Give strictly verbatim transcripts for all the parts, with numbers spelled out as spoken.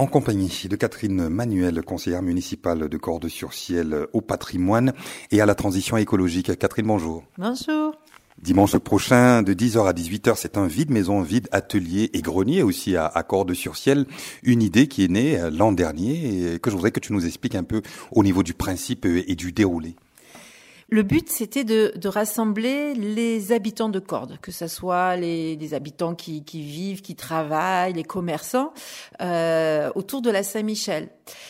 En compagnie de Catherine Manuel, conseillère municipale de Cordes-sur-Ciel au patrimoine et à la transition écologique. Catherine, bonjour. Bonjour. Dimanche prochain, de dix heures à dix-huit heures, c'est un vide-maison, vide atelier et grenier aussi à, à Cordes-sur-Ciel. Une idée qui est née l'an dernier et que je voudrais que tu nous expliques un peu au niveau du principe et du déroulé. Le but, c'était de, de rassembler les habitants de Cordes, que ce soit les, les habitants qui, qui vivent, qui travaillent, les commerçants, euh, autour de la Saint-Michel,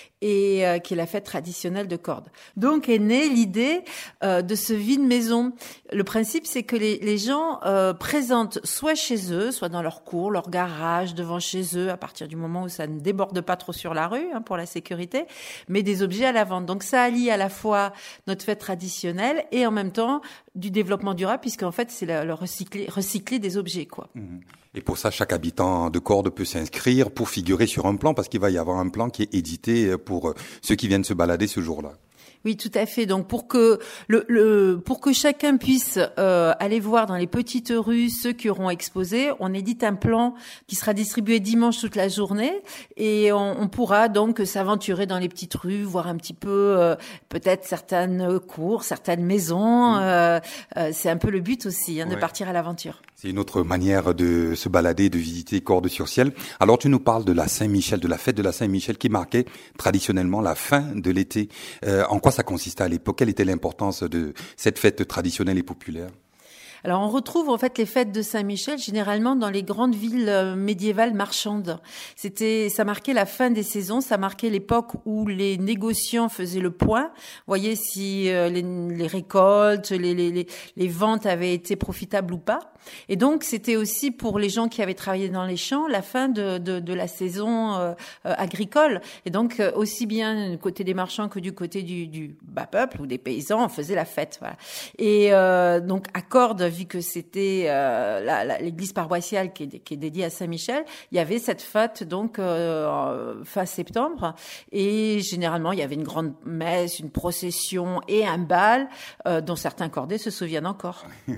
et euh, qui est la fête traditionnelle de Cordes. Donc est née l'idée euh, de ce vide-maison. Le principe, c'est que les, les gens euh, présentent soit chez eux, soit dans leur cour, leur garage, devant chez eux, à partir du moment où ça ne déborde pas trop sur la rue, hein, pour la sécurité, mais des objets à la vente. Donc ça allie à la fois notre fête traditionnelle et en même temps du développement durable, puisqu'en fait, c'est le, le recycler, recycler des objets, quoi. Mmh. Et pour ça, chaque habitant de Cordes peut s'inscrire pour figurer sur un plan, parce qu'il va y avoir un plan qui est édité pour ceux qui viennent se balader ce jour-là. Oui, tout à fait. Donc pour que le, le pour que chacun puisse euh, aller voir dans les petites rues ceux qui auront exposé, on édite un plan qui sera distribué dimanche toute la journée et on, on pourra donc s'aventurer dans les petites rues, voir un petit peu euh, peut-être certaines cours, certaines maisons. Euh, euh, c'est un peu le but aussi, hein, ouais. de partir à l'aventure. C'est une autre manière de se balader, de visiter Cordes-sur-Ciel. Alors tu nous parles de la Saint-Michel, de la fête de la Saint-Michel qui marquait traditionnellement la fin de l'été. Euh, en quoi ça consistait à l'époque? Quelle était l'importance de cette fête traditionnelle et populaire? Alors on retrouve en fait les fêtes de Saint-Michel généralement dans les grandes villes médiévales marchandes. C'était, ça marquait la fin des saisons, ça marquait l'époque où les négociants faisaient le point. Vous voyez si euh, les, les récoltes, les, les, les, les ventes avaient été profitables ou pas. Et donc c'était aussi pour les gens qui avaient travaillé dans les champs la fin de, de, de la saison euh, euh, agricole. Et donc euh, aussi bien du côté des marchands que du côté du, du bas peuple ou des paysans, on faisait la fête. Voilà. Et euh, donc à Cordes, vu que c'était euh, la, la, l'église paroissiale qui est, qui est dédiée à Saint-Michel, il y avait cette fête donc euh, fin septembre et généralement il y avait une grande messe, une procession et un bal euh, dont certains cordés se souviennent encore. Ouais.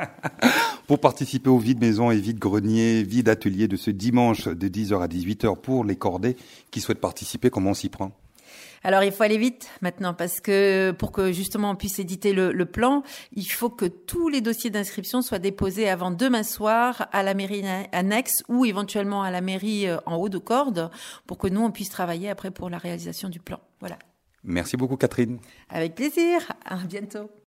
Pour participer au vide-maison et vide-grenier, vide-atelier de ce dimanche de dix heures à dix-huit heures pour les cordés qui souhaitent participer, comment on s'y prend ? Alors, il faut aller vite maintenant parce que pour que justement on puisse éditer le, le plan, il faut que tous les dossiers d'inscription soient déposés avant demain soir à la mairie annexe ou éventuellement à la mairie en haut de Cordes pour que nous, on puisse travailler après pour la réalisation du plan. Voilà. Merci beaucoup, Catherine. Avec plaisir. À bientôt.